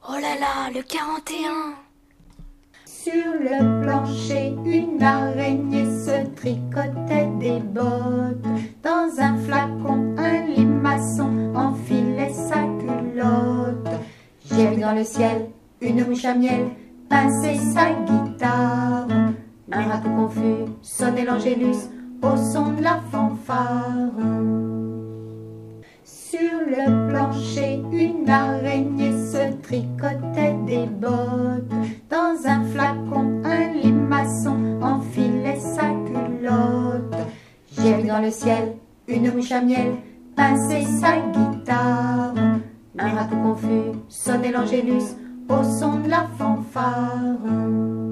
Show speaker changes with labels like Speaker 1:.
Speaker 1: Oh là là, le 41.
Speaker 2: Sur le plancher, une araignée se tricotait des bottes. Dans un flacon, un limaçon enfilait sa culotte. J'ai vu dans le ciel une mouche à miel pincer sa guitare. Un raton confus sonnait l'angélus au son de la fanfare. Sur le plancher, une araignée se tricotait des bottes. Dans un flacon, un limaçon enfilait sa culotte. J'ai vu dans le ciel une mouche à miel pincer sa guitare. Un raton confus sonnait l'angélus au son de la fanfare.